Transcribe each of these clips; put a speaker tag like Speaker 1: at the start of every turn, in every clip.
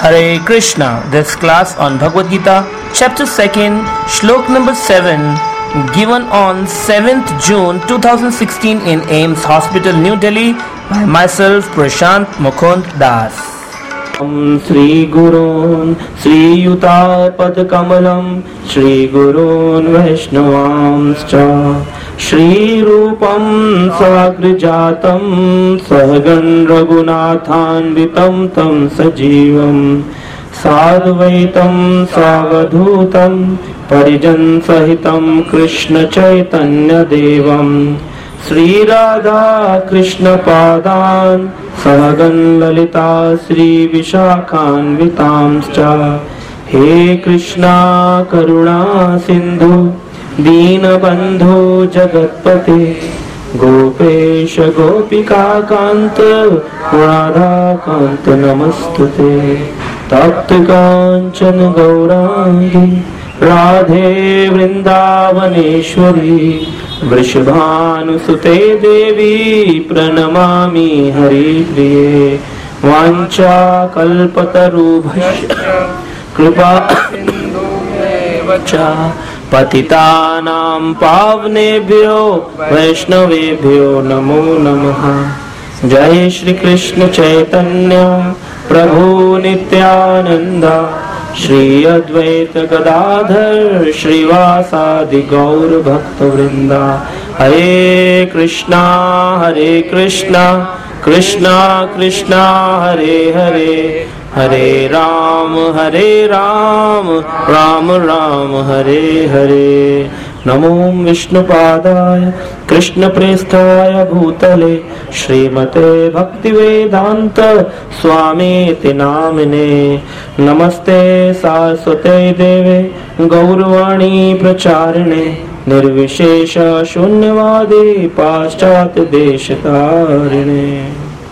Speaker 1: Hare Krishna. This class on Bhagavad Gita, chapter 2nd, shlok number 7, given on 7th June 2016 in AIMS Hospital, New Delhi, by myself, Prashant Mukund Das. Shri Gurun Shri Yuta Pad Kamalam Shri Gurun Vaishnavamscha Shri Rupam Sagrijatam Sahagan Raghunathanvitam Tam Sajivam Sadvaitam Savadhutam Parijan Sahitam Krishna Chaitanya Devam Shri Radha Krishna Padan Sahagan Lalita Shri Vishakhanvitamscha He Krishna Karuna Sindhu Deenabandhu Jagatpate Gopesha Gopika Kanta Radha Kanta Namastute Tapta Kancana Gaurangi Radhe Vrindavaneshwari Vrishabhanusute Devi Pranamami Haripriye Vancha Kalpatarubhasya Kripa Sindhuyevacha Patitanam Pavnebhyo Vaishnavebhyo Namo Namaha Jai Shri Krishna Chaitanya Prabhu Nityananda Shri Advaita Gadadhar Shrivasadi Gaur Bhakta Vrinda Hare Krishna Krishna Krishna Hare Hare Hare Ram Ram Ram Hare Hare Namo Vishnupadaya Krishna Prestaya Bhutale Srimate Bhaktivedanta Swamiti Namine Namaste Saraswate Deve Gaurvani Pracharine Nirvishesha Shunyavadi Paschat Deshatarine.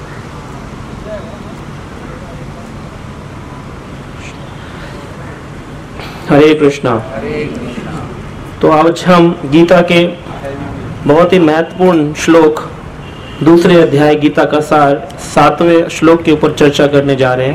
Speaker 1: हरे कृष्णा। तो आज हम गीता के बहुत ही महत्वपूर्ण श्लोक, दूसरे अध्याय गीता का सार 7वें श्लोक के ऊपर चर्चा करने जा रहे हैं।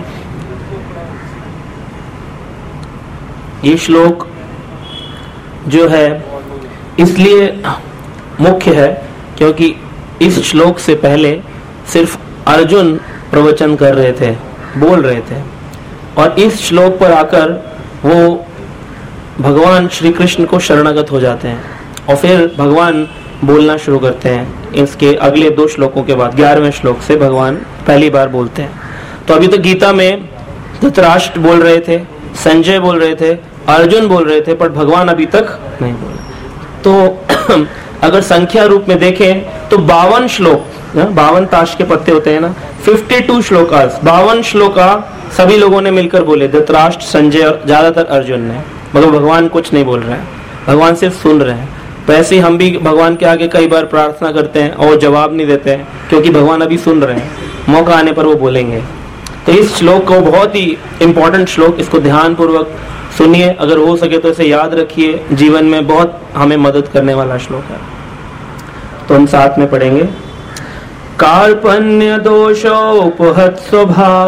Speaker 1: ये श्लोक जो है इसलिए मुख्य है क्योंकि इस श्लोक से पहले सिर्फ अर्जुन प्रवचन कर रहे थे, बोल रहे थे, और इस श्लोक पर आकर वो भगवान श्री कृष्ण को शरणागत हो जाते हैं और फिर भगवान बोलना शुरू करते हैं। इसके अगले 2 श्लोकों के बाद 11वें श्लोक से भगवान पहली बार बोलते हैं। तो अभी तो गीता में धृतराष्ट्र बोल रहे थे, संजय बोल रहे थे, अर्जुन बोल रहे थे, पर भगवान अभी तक नहीं बोले। तो अगर संख्या रूप में देखें तो 52 श्लोक, 52 ताश के पत्ते होते हैं ना, 52 श्लोकास, 52 श्लोका सभी लोगों ने मिलकर बोले, धृतराष्ट्र, संजय, ज्यादातर अर्जुन ने, मगर भगवान कुछ नहीं बोल रहे हैं, भगवान सिर्फ सुन रहे हैं। तो ऐसे ही हम भी भगवान के आगे कई बार प्रार्थना करते हैं और जवाब नहीं देते हैं क्योंकि भगवान अभी सुन रहे हैं, मौका आने पर वो बोलेंगे। तो इस श्लोक को, बहुत ही इंपॉर्टेंट श्लोक, इसको ध्यान पूर्वक सुनिए, अगर हो सके तो इसे याद रखिए, जीवन में बहुत हमें मदद करने वाला श्लोक है। तो हम साथ में पढ़ेंगे। कार्पण्य दोषोपहत स्वभाव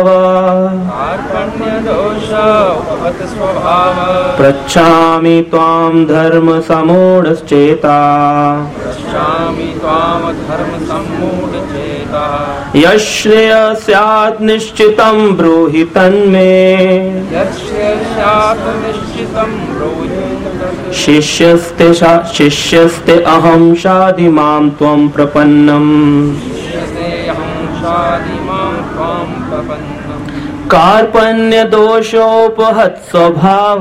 Speaker 1: पृच्छामि त्वां धर्म समूढ़श्चेता यश्रेय स्यात् निश्चितं ब्रूहि तन्मे शिष्यस्ते अहं शाधि मां त्वं प्रपन्नम् कार्पण्य दोषोपहत स्वभाव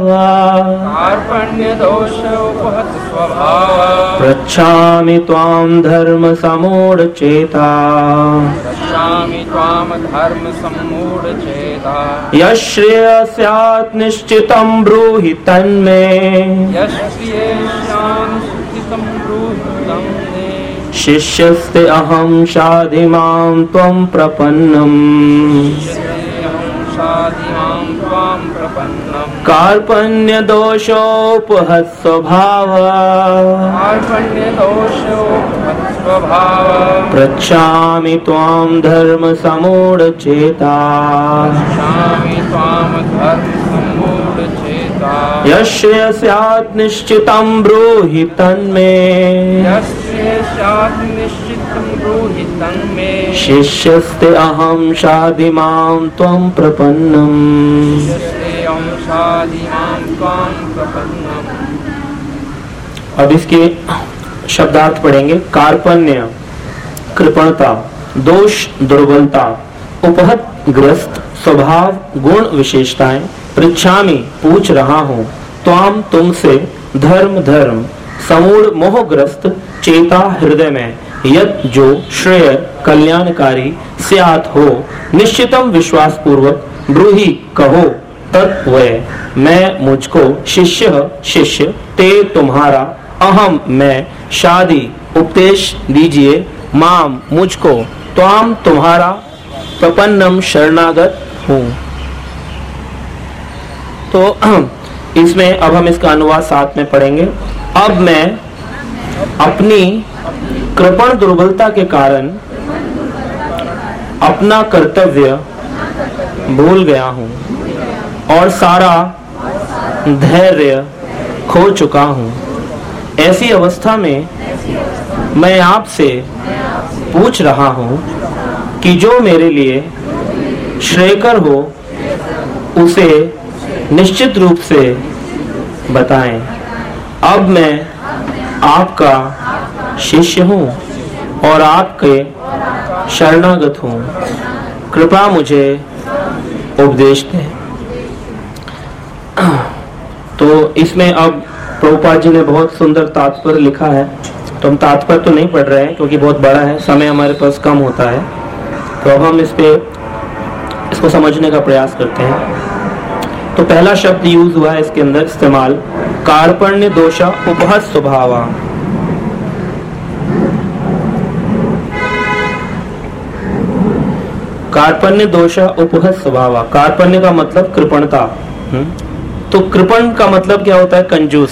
Speaker 1: पृच्छामि त्वां धर्म समूढ़चेता यश्रेय स्यात् निश्चितं ब्रूहि तन्मे शिष्यस्ते अहं शाधि मां त्वं प्रपन्नम् कार्पण्य दोषोपहत स्वभाव पृच्छामि त्वां धर्म समूढ़चेता यस्य स्यात् निश्चितं ब्रूहि तन्मे,
Speaker 2: यस्य स्यात् निश्चितं ब्रूहि तन्मे,
Speaker 1: शिष्यस्ते अहं शाधिमां त्वं प्रपन्नम्,
Speaker 2: शिष्यस्ते अहं शाधिमां त्वं प्रपन्नम्।
Speaker 1: अब इसके शब्दार्थ पढ़ेंगे। कार्पण्य कृपणता, दोष दुर्बलता, उपहत ग्रस्त स्वभाव गुण विशेषताएं, पृच्छामि पूछ रहा हूँ, त्वाम तुमसे, धर्म धर्म समूढ़ मोहग्रस्त चेता हृदय में, यत जो श्रेय कल्याणकारी स्यात् हो, निश्चितम विश्वास पूर्वक ब्रूहि कहो, तत्वय मैं मुझको, शिष्य शिष्य ते तुम्हारा, अहम मैं, शादी उपदेश दीजिए, माम मुझको, त्वाम तुम्हारा, प्रपन्नम शरणागत हूँ। तो इसमें अब हम इसका अनुवाद साथ में पढ़ेंगे। अब मैं अपनी कृपण दुर्बलता के कारण अपना कर्तव्य भूल गया हूँ और सारा धैर्य खो चुका हूँ। ऐसी अवस्था में मैं आपसे पूछ रहा हूँ कि जो मेरे लिए श्रेयकर हो उसे निश्चित रूप से बताएं। अब मैं आपका शिष्य हूँ और आपके शरणागत हूँ, कृपया मुझे उपदेश दें। तो इसमें अब प्रभुपाद जी ने बहुत सुंदर तात्पर्य लिखा है, तो हम तात्पर्य तो नहीं पढ़ रहे हैं क्योंकि बहुत बड़ा है, समय हमारे पास कम होता है, तो अब हम इसको समझने का प्रयास करते हैं। तो पहला शब्द यूज हुआ है इसके अंदर इस्तेमाल, कार्पण्य दोषा उपहत स्वभावा। कार्पण्य दोषा उपहत स्वभावा, कार्पण्य का मतलब कृपणता। तो कृपण का मतलब क्या होता है? कंजूस।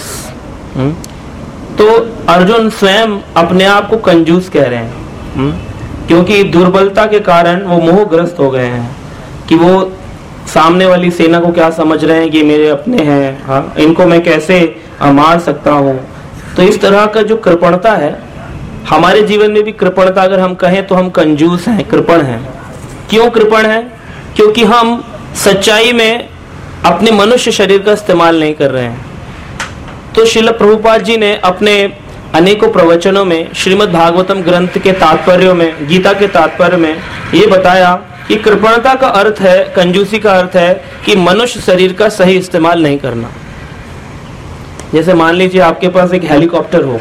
Speaker 1: तो अर्जुन स्वयं अपने आप को कंजूस कह रहे हैं, क्योंकि दुर्बलता के कारण वो मोहग्रस्त हो गए हैं कि वो सामने वाली सेना को क्या समझ रहे हैं कि मेरे अपने हैं, हाँ, इनको मैं कैसे मार सकता हूँ। तो इस तरह का जो कृपणता है, हमारे जीवन में भी कृपणता अगर हम कहें तो हम कंजूस हैं, कृपण हैं। क्यों कृपण हैं? क्योंकि हम सच्चाई में अपने मनुष्य शरीर का इस्तेमाल नहीं कर रहे हैं। तो श्रील प्रभुपाद जी ने अपने अनेकों प्रवचनों में, श्रीमद् भागवतम ग्रंथ के तात्पर्यों में, गीता के तात्पर्य में ये बताया कि कृपणता का अर्थ है, कंजूसी का अर्थ है कि मनुष्य शरीर का सही इस्तेमाल नहीं करना। जैसे मान लीजिए आपके पास एक हेलीकॉप्टर हो,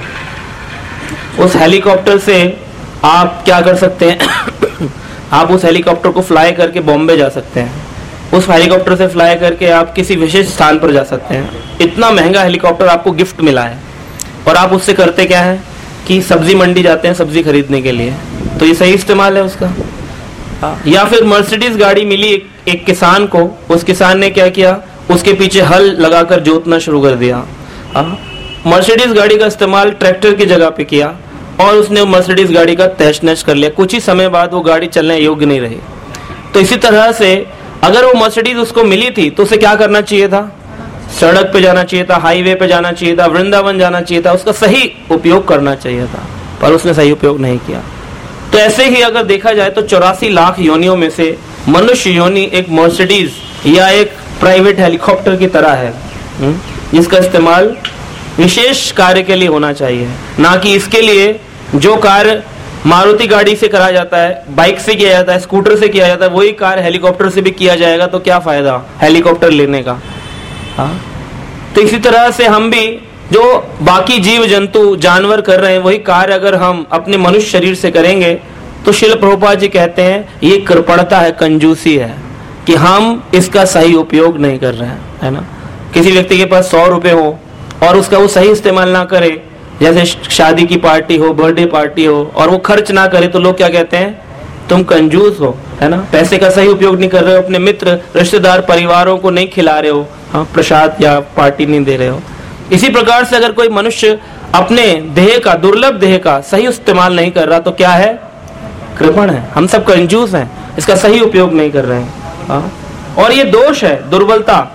Speaker 1: उस हेलीकॉप्टर से आप क्या कर सकते हैं आप उस हेलीकॉप्टर को फ्लाई करके बॉम्बे जा सकते हैं, उस हेलीकॉप्टर से फ्लाई करके आप किसी विशेष स्थान पर जा सकते हैं। इतना महंगा हेलीकॉप्टर आपको गिफ्ट मिला है और आप उससे करते क्या है कि सब्जी मंडी जाते हैं सब्जी खरीदने के लिए। तो ये सही इस्तेमाल है उसका? या फिर मर्सिडीज गाड़ी मिली एक किसान को, उस किसान ने क्या किया, उसके पीछे हल लगाकर जोतना शुरू कर दिया। मर्सिडीज गाड़ी का इस्तेमाल ट्रैक्टर की जगह पे किया और उसने मर्सिडीज गाड़ी का तहस नहस कर लिया। कुछ ही समय बाद वो गाड़ी चलने योग्य नहीं रही। तो इसी तरह से अगर वो मर्सिडीज उसको मिली थी तो उसे क्या करना चाहिए था? सड़क पे जाना चाहिए था, हाईवे पे जाना चाहिए था, वृंदावन जाना चाहिए था, उसका सही उपयोग करना चाहिए था, पर उसने सही उपयोग नहीं किया। तो ऐसे ही अगर देखा जाए तो 84 लाख योनियों में से मनुष्य योनि एक मर्सिडीज या एक प्राइवेट हेलीकॉप्टर की तरह है, जिसका इस्तेमाल विशेष कार्य के लिए होना चाहिए, ना कि इसके लिए जो कार्य मारुति गाड़ी से करा जाता है, बाइक से किया जाता है, स्कूटर से किया जाता है, वही कार्य हेलीकॉप्टर से भी किया जाएगा तो क्या फायदा हेलीकॉप्टर लेने का? तो इसी तरह से हम भी जो बाकी जीव जंतु जानवर कर रहे हैं वही कार्य अगर हम अपने मनुष्य शरीर से करेंगे तो श्रील प्रभुपाद जी कहते हैं ये कृपणता है, कंजूसी है कि हम इसका सही उपयोग नहीं कर रहे हैं, है ना। किसी व्यक्ति के पास 100 रुपए हो और उसका वो सही इस्तेमाल ना करे, जैसे शादी की पार्टी हो, बर्थडे पार्टी हो, और वो खर्च ना करे तो लोग क्या कहते हैं? तुम कंजूस हो, है ना, पैसे का सही उपयोग नहीं कर रहे हो, अपने मित्र रिश्तेदार परिवारों को नहीं खिला रहे हो, हाँ, प्रसाद या पार्टी नहीं दे रहे हो। इसी प्रकार से अगर कोई मनुष्य अपने देह का, दुर्लभ देह का सही इस्तेमाल नहीं कर रहा तो क्या है? कृपण है। हम सब कंजूस हैं, इसका सही उपयोग नहीं कर रहे हैं। और ये दोष है, दुर्बलता,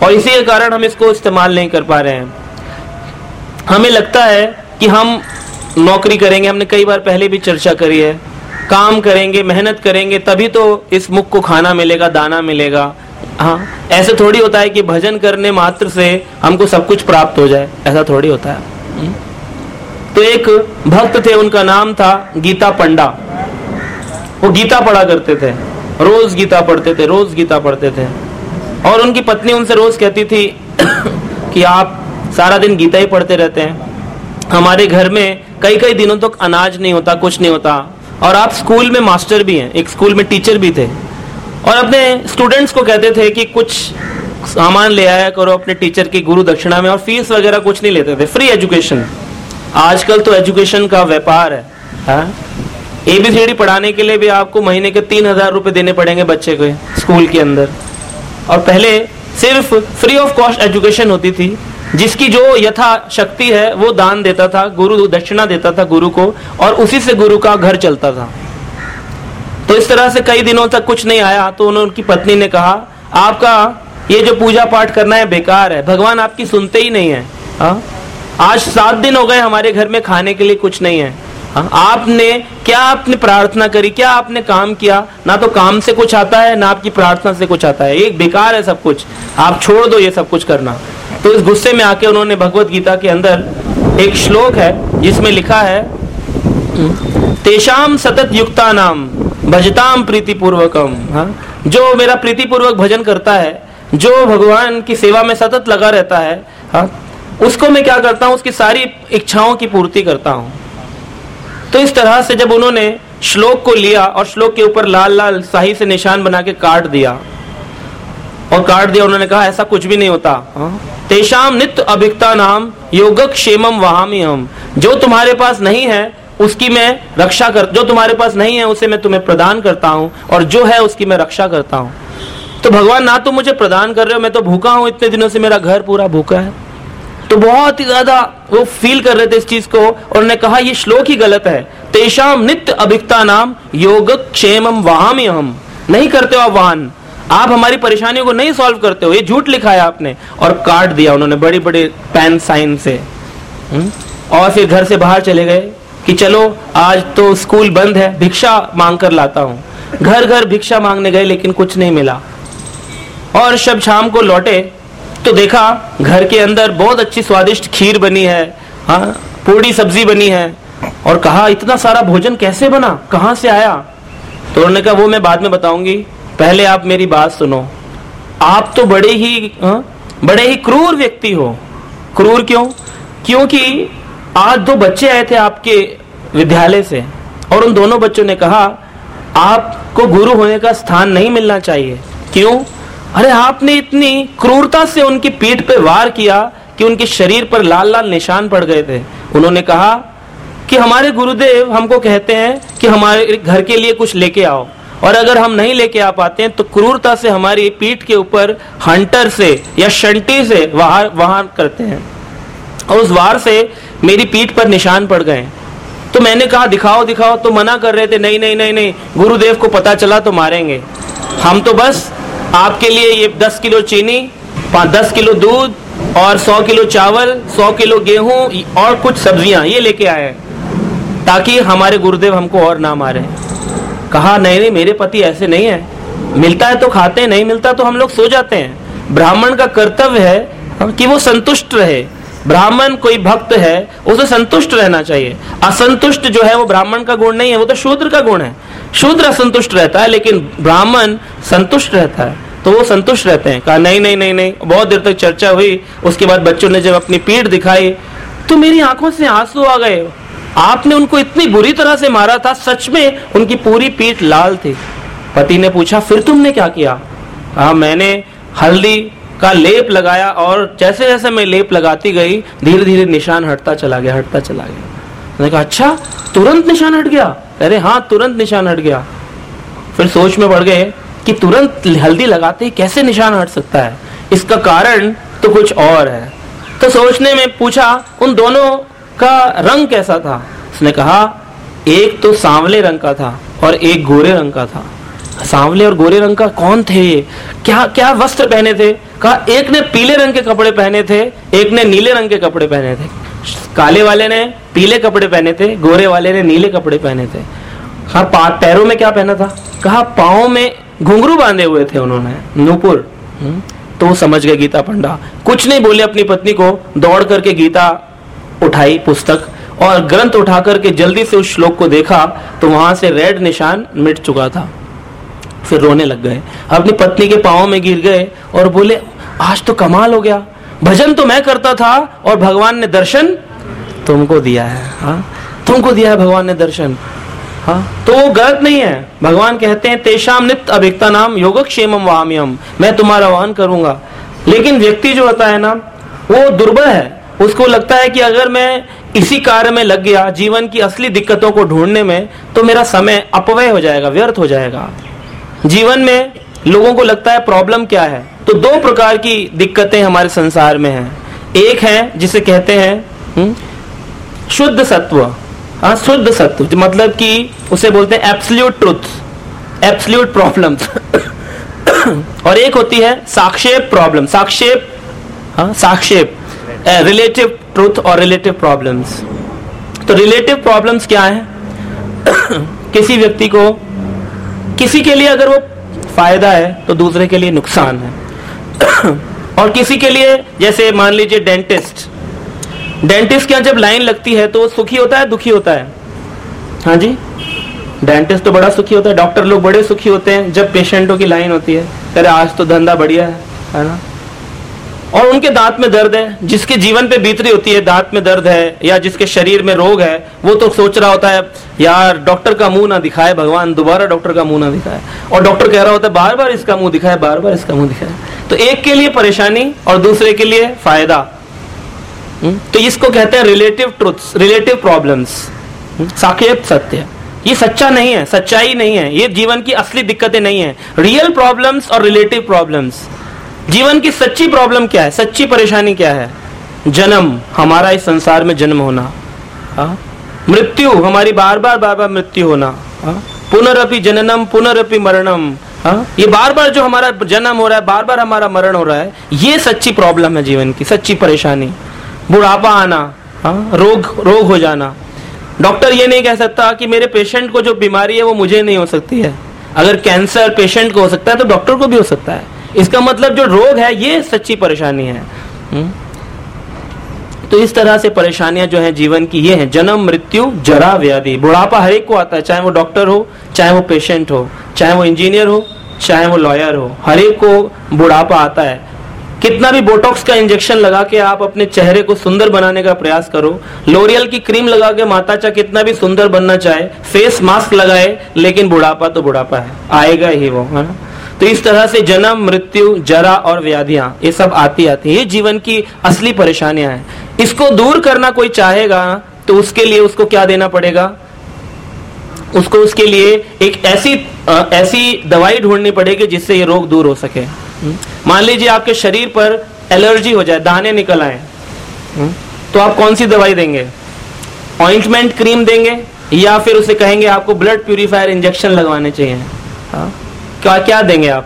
Speaker 1: और इसी के कारण हम इसको इस्तेमाल नहीं कर पा रहे हैं। हमें लगता है कि हम नौकरी करेंगे, हमने कई बार पहले भी चर्चा करी है, काम करेंगे, मेहनत करेंगे तभी तो इस मुख को खाना मिलेगा, दाना मिलेगा। हाँ, ऐसे थोड़ी होता है कि भजन करने मात्र से हमको सब कुछ प्राप्त हो जाए, ऐसा थोड़ी होता है। तो एक भक्त थे, उनका नाम था गीता पंडा। वो गीता पढ़ा करते थे, रोज गीता पढ़ते थे, रोज गीता पढ़ते थे। और उनकी पत्नी उनसे रोज कहती थी कि आप सारा दिन गीता ही पढ़ते रहते हैं, हमारे घर में कई कई दिनों तक अनाज नहीं होता, कुछ नहीं होता, और आप स्कूल में मास्टर भी हैं, एक स्कूल में टीचर भी थे, और अपने स्टूडेंट्स को कहते थे कि कुछ सामान ले आया करो अपने टीचर की गुरु दक्षिणा में, और फीस वगैरह कुछ नहीं लेते थे, फ्री एजुकेशन। आजकल तो एजुकेशन का व्यापार है। ABCD पढ़ाने के लिए भी आपको महीने के 3,000 रुपए देने पड़ेंगे बच्चे को स्कूल के अंदर, और पहले सिर्फ फ्री ऑफ कॉस्ट एजुकेशन होती थी। जिसकी जो यथा शक्ति है वो दान देता था, गुरु दक्षिणा देता था गुरु को, और उसी से गुरु का घर चलता था। तो इस तरह से कई दिनों तक कुछ नहीं आया, तो उनकी पत्नी ने कहा आपका ये जो पूजा पाठ करना है बेकार है, भगवान आपकी सुनते ही नहीं है। आज 7 दिन हो गए हमारे घर में खाने के लिए कुछ नहीं है। आपने प्रार्थना करी, क्या आपने काम किया? ना तो काम से कुछ आता है, ना आपकी प्रार्थना से कुछ आता है, ये बेकार है सब कुछ, आप छोड़ दो ये सब कुछ करना। तो इस गुस्से में आके उन्होंने भगवत गीता के अंदर एक श्लोक है जिसमें लिखा है तेषाम सतत युक्ता नाम भजताम प्रीतिपूर्वकम। जो मेरा प्रीतिपूर्वक भजन करता है, जो भगवान की सेवा में सतत लगा रहता है, उसको मैं क्या करता हूँ, उसकी सारी इच्छाओं की पूर्ति करता हूँ। तो इस तरह से जब उन्होंने श्लोक को लिया और श्लोक के ऊपर लाल लाल स्याही से निशान बना के काट दिया, उन्होंने कहा ऐसा कुछ भी नहीं होता। तेषाम नित्य अभिक्ता नाम योगक्षेमम वहामि हम। जो तुम्हारे पास नहीं है उसकी मैं रक्षा कर, जो तुम्हारे पास नहीं है उसे मैं तुम्हें प्रदान करता हूँ, और जो है उसकी मैं रक्षा करता हूँ। तो भगवान ना तो मुझे प्रदान कर रहे हो, मैं तो भूखा हूँ, इतने दिनों से मेरा घर पूरा भूखा है। तो बहुत ही ज्यादा वो फील कर रहे थे इस चीज को, और उन्होंने कहा ये श्लोक ही गलत है। तेषाम नित्य अभिक्ता नाम योगक्षेमम वहामि हम। नहीं करते हो आप वाहन, आप हमारी परेशानियों को नहीं सॉल्व करते हो, ये झूठ लिखा है आपने। और काट दिया उन्होंने बड़े बड़े पेन साइन से। और फिर घर से बाहर चले गए कि चलो आज तो स्कूल बंद है, भिक्षा मांग कर लाता हूँ। घर घर भिक्षा मांगने गए लेकिन कुछ नहीं मिला। और जब शाम को लौटे तो देखा घर के अंदर बहुत अच्छी स्वादिष्ट खीर बनी है, पूरी सब्जी बनी है, और कहा इतना सारा भोजन कैसे बना, कहाँ से आया? तो उन्होंने कहा वो मैं बाद में बताऊंगी, पहले आप मेरी बात सुनो। आप तो बड़े ही क्रूर व्यक्ति हो। क्रूर क्यों? क्योंकि आज 2 बच्चे आए थे आपके विद्यालय से, और उन दोनों बच्चों ने कहा आपको गुरु होने का स्थान नहीं मिलना चाहिए। क्यों? अरे आपने इतनी क्रूरता से उनकी पीठ पे वार किया कि उनके शरीर पर लाल लाल निशान पड़ गए थे। उन्होंने कहा कि हमारे गुरुदेव हमको कहते हैं कि हमारे घर के लिए कुछ लेके आओ, और अगर हम नहीं लेके आ पाते हैं तो क्रूरता से हमारी पीठ के ऊपर हंटर से या शंटी से वार करते हैं, और उस वार से मेरी पीठ पर निशान पड़ गए। तो मैंने कहा दिखाओ दिखाओ, तो मना कर रहे थे, नहीं नहीं नहीं नहीं, गुरुदेव को पता चला तो मारेंगे। हम तो बस आपके लिए ये 10 किलो चीनी, 10 किलो दूध और 100 किलो चावल, 100 किलो गेहूं और कुछ सब्जियां ये लेके आए हैं ताकि हमारे गुरुदेव हमको और ना मारे। कहा नहीं नहीं, मेरे पति ऐसे नहीं है, मिलता है तो खाते हैं, नहीं मिलता तो हम लोग सो जाते हैं। ब्राह्मण का कर्तव्य है कि वो संतुष्ट रहे। ब्राह्मण कोई भक्त है, उसे संतुष्ट रहना चाहिए। असंतुष्ट जो है वो ब्राह्मण का गुण नहीं है, वो तो शूद्र का गुण है। शूद्र असंतुष्ट रहता है लेकिन ब्राह्मण संतुष्ट रहता है, तो वो संतुष्ट रहते हैं। कहा नहीं नहीं नहीं नहीं। बहुत देर तक चर्चा हुई, उसके बाद बच्चों ने जब अपनी पीठ दिखाई तो मेरी आंखों से आंसू आ गए। आपने उनको इतनी बुरी तरह से मारा था, सच में उनकी पूरी पीठ लाल थी। पति ने पूछा फिर तुमने क्या किया? कहा मैंने हल्दी का लेप लगाया, और जैसे जैसे मैं लेप लगाती गई धीरे धीरे निशान हटता चला गया। मैंने कहा अच्छा, तुरंत निशान हट गया? अरे हाँ, तुरंत निशान हट गया। फिर सोच में पड़ गए कि तुरंत हल्दी लगाते ही कैसे निशान हट सकता है, इसका कारण तो कुछ और है। तो सोचने में पूछा उन दोनों का रंग कैसा था? उसने कहा एक तो सांवले रंग का था और एक गोरे रंग का था। सांवले और गोरे रंग का कौन थे ये, क्या क्या वस्त्र पहने थे? कहा एक ने पीले रंग के कपड़े पहने थे, एक ने नीले रंग के कपड़े पहने थे। काले वाले ने पीले कपड़े पहने थे, गोरे वाले ने नीले कपड़े पहने थे। हाँ, पैरों में क्या पहना था? कहा पाँव में घुंघरू बांधे हुए थे उन्होंने, नूपुर। तो समझ गए गीता पंडा, कुछ नहीं बोले, अपनी पत्नी को दौड़ करके गीता उठाई पुस्तक और ग्रंथ उठा करके जल्दी से उस श्लोक को देखा तो वहां से रेड निशान मिट चुका था। फिर रोने लग गए, अपनी पत्नी के पांवों में गिर गए और बोले आज तो कमाल हो गया, भजन तो मैं करता था और भगवान ने दर्शन तुमको दिया है। हाँ, तुमको दिया है भगवान ने दर्शन। हाँ, तो वो गलत नहीं है। भगवान कहते हैं तेषाम नित्य अभिक्ता नाम योगक्षेमम वाम्यम, मैं तुम्हारा वाहन करूंगा। लेकिन व्यक्ति जो होता है ना, वो दुर्बल है, उसको लगता है कि अगर मैं इसी कार्य में लग गया जीवन की असली दिक्कतों को ढूंढने में, तो मेरा समय अपव्यय हो जाएगा, व्यर्थ हो जाएगा। जीवन में लोगों को लगता है प्रॉब्लम क्या है, तो दो प्रकार की दिक्कतें हमारे संसार में हैं। एक है जिसे कहते हैं शुद्ध सत्व। हाँ, शुद्ध सत्व मतलब कि उसे बोलते हैं एब्सोल्यूट ट्रुथ, एब्सोल्यूट प्रॉब्लम्स। और एक होती है साक्षेप प्रॉब्लम, साक्षेप, हाँ साक्षेप, रिलेटिव ट्रुथ और रिलेटिव प्रॉब्लम्स। तो रिलेटिव प्रॉब्लम्स क्या है? किसी व्यक्ति को, किसी के लिए अगर वो फायदा है तो दूसरे के लिए नुकसान है। और किसी के लिए, जैसे मान लीजिए डेंटिस्ट, डेंटिस्ट के यहाँ जब लाइन लगती है तो वो सुखी होता है, दुखी होता है? हाँ जी, डेंटिस्ट तो बड़ा सुखी होता है, डॉक्टर लोग बड़े सुखी होते हैं जब पेशेंटों की लाइन होती है, अरे आज तो धंधा बढ़िया है ना। और उनके दांत में दर्द है, जिसके जीवन पे बीतरी होती है दांत में दर्द है या जिसके शरीर में रोग है, वो तो सोच रहा होता है यार डॉक्टर का मुंह ना दिखाए भगवान, दोबारा डॉक्टर का मुंह ना दिखाए। और डॉक्टर कह रहा होता है बार बार इसका मुंह दिखाए, बार बार इसका मुंह दिखाए। तो एक के लिए परेशानी और दूसरे के लिए फायदा। तो इसको कहते हैं रिलेटिव ट्रुथ्स, रिलेटिव प्रॉब्लम्स, सापेक्ष सत्य। ये सच्चा नहीं है, सच्चाई नहीं है, ये जीवन की असली दिक्कतें नहीं है। रियल प्रॉब्लम्स और रिलेटिव प्रॉब्लम्स। जीवन की सच्ची प्रॉब्लम क्या है, सच्ची परेशानी क्या है? जन्म, हमारा इस संसार में जन्म होना। मृत्यु, हमारी बार बार मृत्यु होना। पुनरअपि जननम पुनरअपि मरणम। ये बार बार जो हमारा जन्म हो रहा है, बार बार हमारा मरण हो रहा है, ये सच्ची प्रॉब्लम है जीवन की, सच्ची परेशानी। बुढ़ापा आना, रोग हो जाना। डॉक्टर ये नहीं कह सकता कि मेरे पेशेंट को जो बीमारी है वो मुझे नहीं हो सकती है। अगर कैंसर पेशेंट को हो सकता है तो डॉक्टर को भी हो सकता है। इसका मतलब जो रोग है ये सच्ची परेशानी है। तो इस तरह से परेशानियां जो है जीवन की ये है, जन्म मृत्यु जरा व्याधि। बुढ़ापा हर एक को आता है, चाहे वो डॉक्टर हो, चाहे वो पेशेंट हो, चाहे वो इंजीनियर हो, चाहे वो लॉयर हो, हर एक को बुढ़ापा आता है। कितना भी बोटॉक्स का इंजेक्शन लगा के आप अपने चेहरे को सुंदर बनाने का प्रयास करो, लोरियल की क्रीम लगा के माता चाहे कितना भी सुंदर बनना चाहे, फेस मास्क लगाए, लेकिन बुढ़ापा तो बुढ़ापा है, आएगा ही वो, है ना। तो इस तरह से जन्म मृत्यु जरा और व्याधियां ये सब आती है, ये जीवन की असली परेशानियां हैं। इसको दूर करना कोई चाहेगा तो उसके लिए उसको क्या देना पड़ेगा? उसको उसके लिए एक ऐसी दवाई ढूंढनी पड़ेगी जिससे ये रोग दूर हो सके। मान लीजिए आपके शरीर पर एलर्जी हो जाए, दाने निकल आए, तो आप कौन सी दवाई देंगे? ऑइंटमेंट क्रीम देंगे या फिर उसे कहेंगे आपको ब्लड प्यूरिफायर इंजेक्शन लगवाने चाहिए? क्या देंगे आप?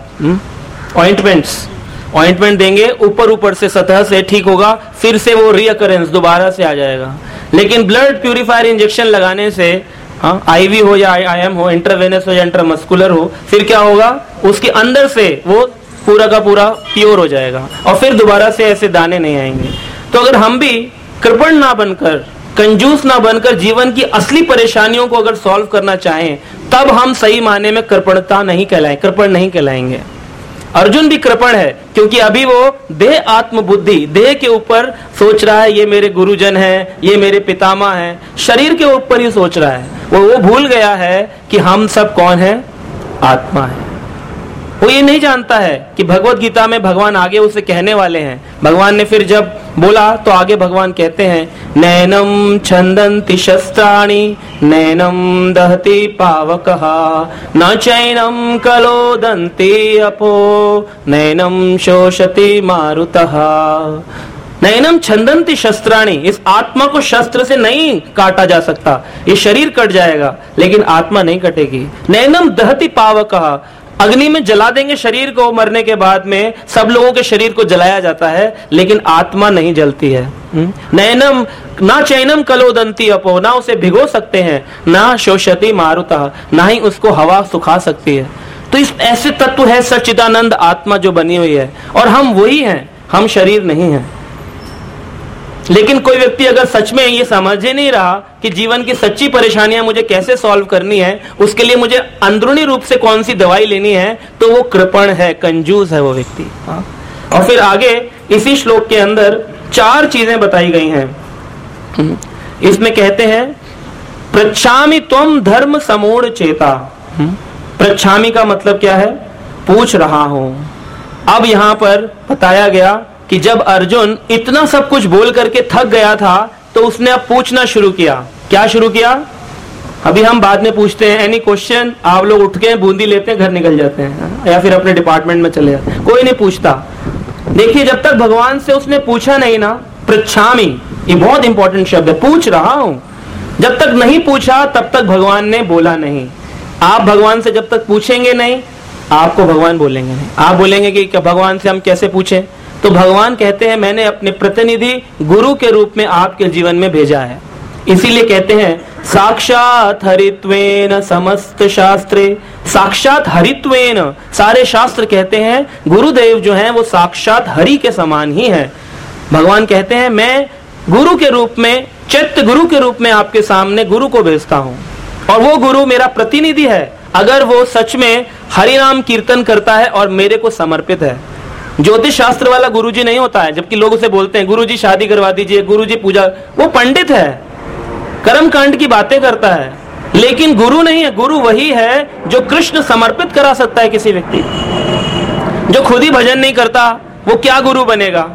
Speaker 1: ऑइंटमेंट देंगे, ऊपर से सतह से ठीक होगा, फिर से वो रीअकरेंस दोबारा से आ जाएगा। लेकिन ब्लड प्यूरिफायर इंजेक्शन लगाने से, आईवी हो या आईएम हो, इंट्रावेनस हो या इंट्रामस्कुलर हो, फिर क्या होगा? उसके अंदर से वो पूरा का पूरा प्योर हो जाएगा और फिर दोबारा से ऐसे दाने नहीं आएंगे। तो अगर हम भी कृपण ना बनकर, कंजूस ना बनकर जीवन की असली परेशानियों को अगर सॉल्व करना चाहें, तब हम सही मायने में कृपण नहीं कहलाएंगे। अर्जुन भी कृपण है क्योंकि अभी वो देह आत्म बुद्धि, देह के ऊपर सोच रहा है ये मेरे गुरुजन है, ये मेरे पितामह है, शरीर के ऊपर ही सोच रहा है। वो भूल गया है कि हम सब कौन है? आत्मा है। वो ये नहीं जानता है कि भगवत गीता में भगवान आगे उसे कहने वाले हैं। भगवान ने फिर जब बोला तो आगे भगवान कहते हैं, नैनम छंदन्ति शस्त्राणि नैनम दहति पावकः न चैनम कलोदन्ति अपो नैनम शोषति मारुतः। नैनम छंदन्ति शस्त्राणि, इस आत्मा को शस्त्र से नहीं काटा जा सकता। ये शरीर कट जाएगा लेकिन आत्मा नहीं कटेगी। नैनम दहति पावकः, अग्नि में जला देंगे शरीर को, मरने के बाद में सब लोगों के शरीर को जलाया जाता है, लेकिन आत्मा नहीं जलती है। नैनम ना चैनम कलोदंती अपो, ना उसे भिगो सकते हैं, ना शोषति मारुता, ना ही उसको हवा सुखा सकती है। तो इस ऐसे तत्व है सच्चिदानंद आत्मा जो बनी हुई है, और हम वही हैं, हम शरीर नहीं हैं। लेकिन कोई व्यक्ति अगर सच में ये समझ ही नहीं रहा कि जीवन की सच्ची परेशानियां मुझे कैसे सॉल्व करनी है, उसके लिए मुझे अंदरूनी रूप से कौन सी दवाई लेनी है, तो वो कृपण है, कंजूस है वो व्यक्ति। और फिर आगे इसी श्लोक के अंदर 4 चीजें बताई गई हैं। इसमें कहते हैं पृच्छामि त्वम धर्म समूढ़ चेता। पृच्छामि का मतलब क्या है? पूछ रहा हूं। अब यहां पर बताया गया कि जब अर्जुन इतना सब कुछ बोल करके थक गया था, तो उसने अब पूछना शुरू किया। क्या शुरू किया? अभी हम बाद में पूछते हैं, एनी क्वेश्चन, आप लोग उठ के बूंदी लेते हैं, घर निकल जाते हैं या फिर अपने डिपार्टमेंट में चले जाते हैं, कोई नहीं पूछता। देखिए, जब तक भगवान से उसने पूछा नहीं ना, पृच्छामि, ये बहुत इंपॉर्टेंट शब्द है, पूछ रहा हूं। जब तक नहीं पूछा तब तक भगवान ने बोला नहीं। आप भगवान से जब तक पूछेंगे नहीं, आपको भगवान बोलेंगे नहीं। आप बोलेंगे कि भगवान से हम कैसे पूछें, तो भगवान कहते हैं मैंने अपने प्रतिनिधि गुरु के रूप में आपके जीवन में भेजा है। इसीलिए कहते हैं साक्षात हरित्वेन समस्त शास्त्रे, साक्षात हरित्वेन, सारे शास्त्र कहते हैं गुरुदेव जो हैं वो साक्षात हरि के समान ही है। भगवान कहते हैं मैं गुरु के रूप में, चैत्य गुरु के रूप में आपके सामने गुरु को भेजता हूं, और वो गुरु मेरा प्रतिनिधि है अगर वो सच में हरि नाम कीर्तन करता है और मेरे को समर्पित है। ज्योतिष शास्त्र वाला गुरुजी नहीं होता है, जबकि लोग उसे बोलते हैं गुरुजी शादी करवा दीजिए, गुरुजी पूजा, वो पंडित है, कर्म कांड की बातें करता है, लेकिन गुरु नहीं है। गुरु वही है जो कृष्ण समर्पित करा सकता है किसी व्यक्ति। जो खुद ही भजन नहीं करता वो क्या गुरु बनेगा?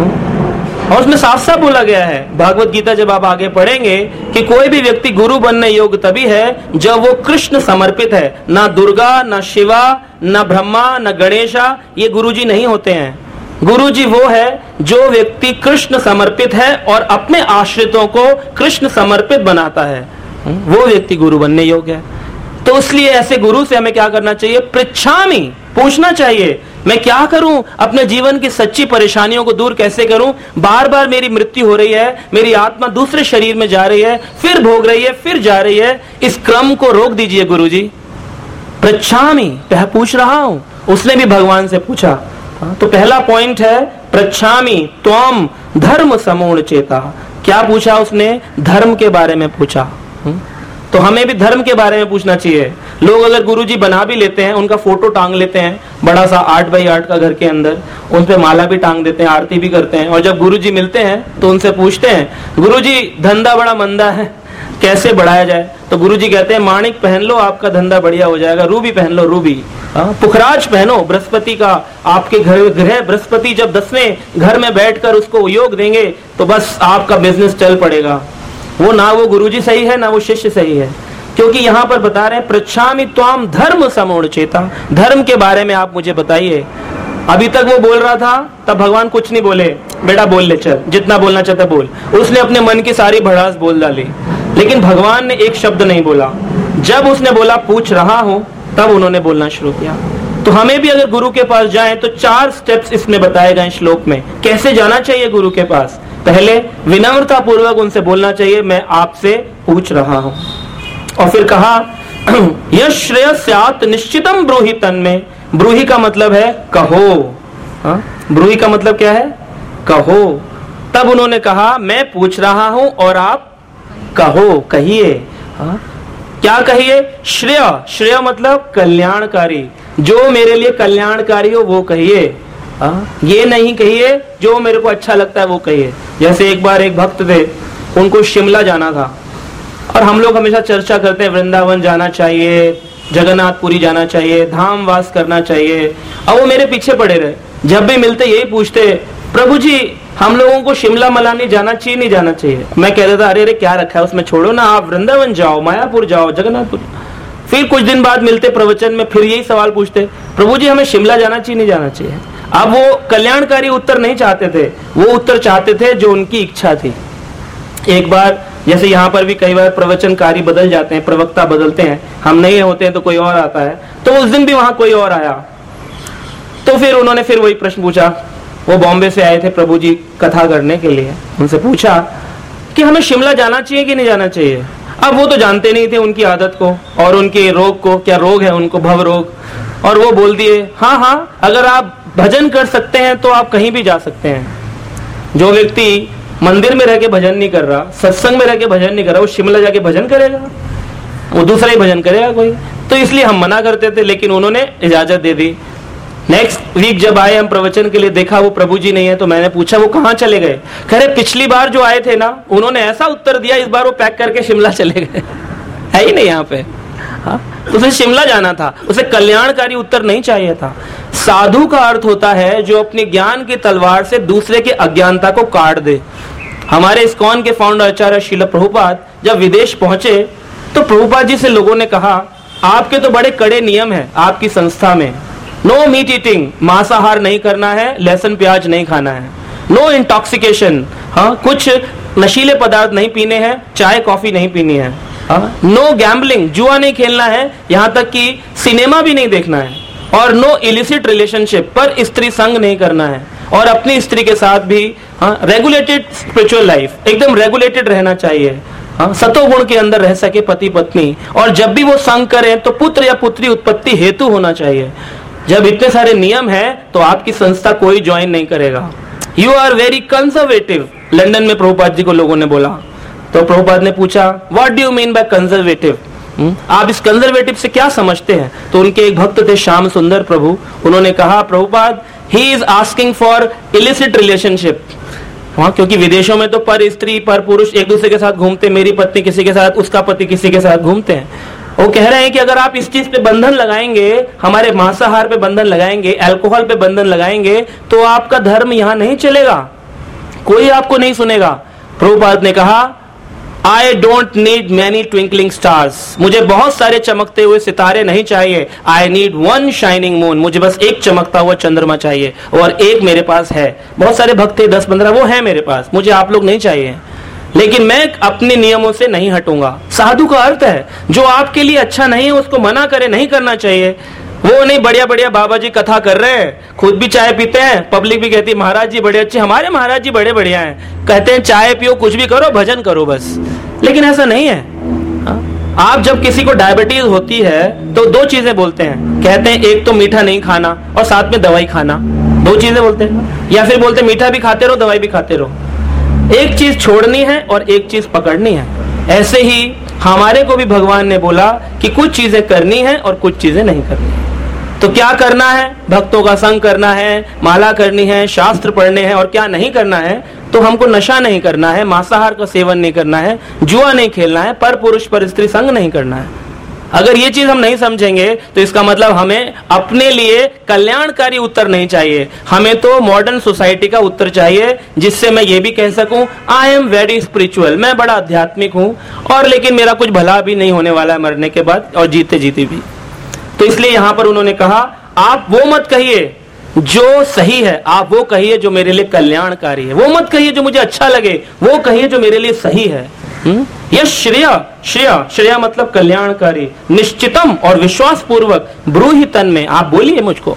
Speaker 1: और उसमें साफ साफ बोला गया है, भागवत गीता जब आप आगे पढ़ेंगे, कि कोई भी व्यक्ति गुरु बनने योग्य तभी है जब वो कृष्ण समर्पित है। ना दुर्गा, ना शिवा, ना ब्रह्मा, ना गणेशा, ये गुरुजी नहीं होते हैं। गुरुजी वो है जो व्यक्ति कृष्ण समर्पित है और अपने आश्रितों को कृष्ण समर्पित बनाता है, वो व्यक्ति गुरु बनने योग्य है। तो इसलिए ऐसे गुरु से हमें क्या करना चाहिए? पृच्छामि, पूछना चाहिए मैं क्या करूं, अपने जीवन की सच्ची परेशानियों को दूर कैसे करूं। बार बार मेरी मृत्यु हो रही है, मेरी आत्मा दूसरे शरीर में जा रही है, फिर भोग रही है, फिर जा रही है, इस क्रम को रोक दीजिए गुरुजी। पृच्छामि, पूछ रहा हूं। उसने भी भगवान से पूछा। तो पहला पॉइंट है पृच्छामि त्वम धर्म समूढ़ चेता। क्या पूछा उसने? धर्म के बारे में पूछा। तो हमें भी धर्म के बारे में पूछना चाहिए। लोग अगर गुरुजी बना भी लेते हैं, उनका फोटो टांग लेते हैं बड़ा सा 8x8 का घर के अंदर, उन पे माला भी टांग देते हैं, आरती भी करते हैं, और जब गुरुजी मिलते हैं तो उनसे पूछते हैं गुरुजी धंधा बड़ा मंदा है, कैसे बढ़ाया जाए? तो गुरुजी कहते हैं माणिक पहन लो, आपका धंधा बढ़िया हो जाएगा, रूबी पहन लो, रूबी, पुखराज पहनो, बृहस्पति का आपके ग्रह बृहस्पति जब 10वें घर में बैठकर उसको योग देंगे तो बस आपका बिजनेस चल पड़ेगा। वो ना वो गुरुजी सही है ना वो शिष्य सही है, क्योंकि यहां पर बता रहे हैं पृच्छामि त्वाम धर्म समूढ़ चेता, धर्म के बारे में आप मुझे बताइए। अभी तक वो बोल रहा था, तब भगवान कुछ नहीं बोले, बेटा बोल ले, चल जितना बोलना चाहता बोल। उसने अपने मन की सारी भड़ास बोल डाली, लेकिन भगवान ने एक शब्द नहीं बोला। जब उसने बोला पूछ रहा हूं, तब उन्होंने बोलना शुरू किया। तो हमें भी अगर गुरु के पास जाएं तो 4 स्टेप्स इसमें बताए गए श्लोक में, कैसे जाना चाहिए गुरु के पास। पहले विनम्रता पूर्वक उनसे बोलना चाहिए मैं आपसे पूछ रहा हूं, और फिर कहा यश श्रेय स्यात् निश्चितम ब्रूहि तन्मे। ब्रूहि का मतलब है कहो। ब्रूहि का मतलब क्या है? कहो। तब उन्होंने कहा मैं पूछ रहा हूं और आप कहो, कहिए। क्या कहिए? श्रेय, श्रेय मतलब कल्याणकारी, जो मेरे लिए कल्याणकारी हो वो कहिए। ये नहीं कहिए जो मेरे को अच्छा लगता है वो कहिए। जैसे एक बार एक भक्त थे, उनको शिमला जाना था, और हम लोग हमेशा चर्चा करते हैं वृंदावन जाना चाहिए, जगन्नाथपुरी जाना चाहिए, धाम वास करना चाहिए। अब वो मेरे पीछे पड़े रहे, जब भी मिलते यही पूछते प्रभु जी हम लोगों को शिमला मनाली जाना चाहिए नहीं जाना चाहिए? मैं कहता था अरे क्या रखा है उसमें, छोड़ो ना, आप वृंदावन जाओ, मायापुर जाओ, जगन्नाथपुर। फिर कुछ दिन बाद मिलते प्रवचन में, फिर यही सवाल पूछते प्रभु जी हमें शिमला जाना चाहिए नहीं जाना चाहिए? अब वो कल्याणकारी उत्तर नहीं चाहते थे, वो उत्तर चाहते थे जो उनकी इच्छा थी। एक बार जैसे यहाँ पर भी कई बार प्रवचनकारी बदल जाते हैं, प्रवक्ता बदलते हैं, हम नहीं होते हैं तो कोई और आता है। तो उस दिन भी वहां कोई और आया, तो फिर उन्होंने फिर वही प्रश्न पूछा। वो बॉम्बे से आए थे प्रभु जी कथा करने के लिए, उनसे पूछा कि हमें शिमला जाना चाहिए कि नहीं जाना चाहिए। अब वो तो जानते नहीं थे उनकी आदत को और उनके रोग को, क्या रोग है उनको, भव रोग। और वो बोल दिए हाँ हाँ, अगर आप भजन कर सकते हैं तो आप कहीं भी जा सकते हैं। जो व्यक्ति मंदिर में रह के भजन नहीं कर रहा, सत्संग में रह के भजन नहीं कर रहा, वो शिमला जाके भजन करेगा, वो दूसरा ही भजन करेगा कोई। तो इसलिए हम मना करते थे, लेकिन उन्होंने इजाजत दे दी। नेक्स्ट वीक जब आए हम प्रवचन के लिए, देखा वो प्रभु जी नहीं है, तो मैंने पूछा वो कहाँ चले गए। कह रहे पिछली बार जो आए थे ना, उन्होंने ऐसा उत्तर दिया, इस बार वो पैक करके शिमला चले गए। है ही नहीं यहाँ पे। हाँ, उसे शिमला जाना था, उसे कल्याणकारी उत्तर नहीं चाहिए था। साधु का अर्थ होता है जो अपनी ज्ञान की तलवार से दूसरे की अज्ञानता को काट दे। हमारे इस्कॉन के फाउंडर आचार्य श्रील प्रभुपाद जब विदेश पहुंचे तो प्रभुपाद जी से लोगों ने कहा, आपके तो बड़े कड़े नियम है आपकी संस्था में, नो मीट ईटिंग, मांसाहार नहीं करना है, लहसुन प्याज नहीं खाना है, नो इंटॉक्सिकेशन, हाँ कुछ नशीले पदार्थ नहीं पीने हैं, चाय कॉफी नहीं पीनी है, नो गैम्बलिंग, जुआ नहीं खेलना है, यहाँ तक कि सिनेमा भी नहीं देखना है, और नो इलिसिट रिलेशनशिप, पर स्त्री संग नहीं करना है, और अपनी स्त्री के साथ भी रेगुलेटेड स्पिरिचुअल लाइफ, एकदम रेगुलेटेड रहना चाहिए। सतोगुण के अंदर रह सके पति पत्नी, और जब भी वो संग करें तो पुत्र या पुत्री उत्पत्ति हेतु होना चाहिए। जब इतने सारे नियम हैं तो आपकी संस्था कोई ज्वाइन नहीं करेगा। You are very conservative, London में प्रभुपाद जी को लोगों ने बोला। तो प्रभुपाद ने पूछा what do you mean by conservative, आप इस कंजर्वेटिव से क्या समझते हैं। तो उनके एक भक्त थे श्याम सुंदर प्रभु, उन्होंने कहा Prabhupada he is asking for illicit relationship. हाँ, क्योंकि विदेशों में तो पर स्त्री पर पुरुष एक दूसरे के साथ घूमते, मेरी पत्नी किसी के साथ, उसका पति किसी के साथ घूमते हैं। वो कह रहे हैं कि अगर आप इस चीज पे बंधन लगाएंगे, हमारे मांसाहार पे बंधन लगाएंगे, अल्कोहल पे बंधन लगाएंगे, तो आपका धर्म यहाँ नहीं चलेगा, कोई आपको नहीं सुनेगा। प्रभुपाद ने कहा I don't need many twinkling stars, मुझे बहुत सारे चमकते हुए सितारे नहीं चाहिए। I need one shining moon, मुझे बस एक चमकता हुआ चंद्रमा चाहिए, और एक मेरे पास है। बहुत सारे भक्त थे 10-15, वो है मेरे पास, मुझे आप लोग नहीं चाहिए, लेकिन मैं अपने नियमों से नहीं हटूंगा। साधु का अर्थ है जो आपके लिए अच्छा नहीं है उसको मना करे, नहीं करना चाहिए। वो नहीं बढ़िया बढ़िया बाबा जी कथा कर रहे हैं, खुद भी चाय पीते हैं, पब्लिक भी कहती है महाराज जी बड़े अच्छे, हमारे महाराज जी बड़े बढ़िया हैं, कहते हैं चाय पियो, कुछ भी करो, भजन करो बस। लेकिन ऐसा नहीं है। आप जब किसी को डायबिटीज होती है तो दो चीजें बोलते हैं, कहते हैं एक तो मीठा नहीं खाना और साथ में दवाई खाना, दो चीजें बोलते हैं। या फिर बोलते हैं मीठा भी खाते रहो, दवाई भी खाते रहो। एक चीज छोड़नी है और एक चीज पकड़नी है। ऐसे ही हमारे को भी भगवान ने बोला कि कुछ चीजें करनी है और कुछ चीजें नहीं करनी। तो क्या करना है, भक्तों का संग करना है, माला करनी है, शास्त्र पढ़ने हैं, और क्या नहीं करना है, तो हमको नशा नहीं करना है, मांसाहार का सेवन नहीं करना है, जुआ नहीं खेलना है, पर पुरुष पर स्त्री संग नहीं करना है। अगर ये चीज हम नहीं समझेंगे तो इसका मतलब हमें अपने लिए कल्याणकारी उत्तर नहीं चाहिए, हमें तो मॉडर्न सोसाइटी का उत्तर चाहिए, जिससे मैं ये भी कह सकूं आई एम वेरी स्पिरिचुअल, मैं बड़ा आध्यात्मिक हूं, और लेकिन मेरा कुछ भला भी नहीं होने वाला है मरने के बाद, और जीते जीते भी। तो इसलिए यहां पर उन्होंने कहा आप वो मत कहिए जो सही है, आप वो कहिए जो मेरे लिए कल्याणकारी है, वो मत कहिए जो मुझे अच्छा लगे, वो कहिए जो मेरे लिए सही है। यह श्रेया मतलब कल्याणकारी, निश्चितम और विश्वास पूर्वक ब्रूहि तन में, आप बोलिए मुझको।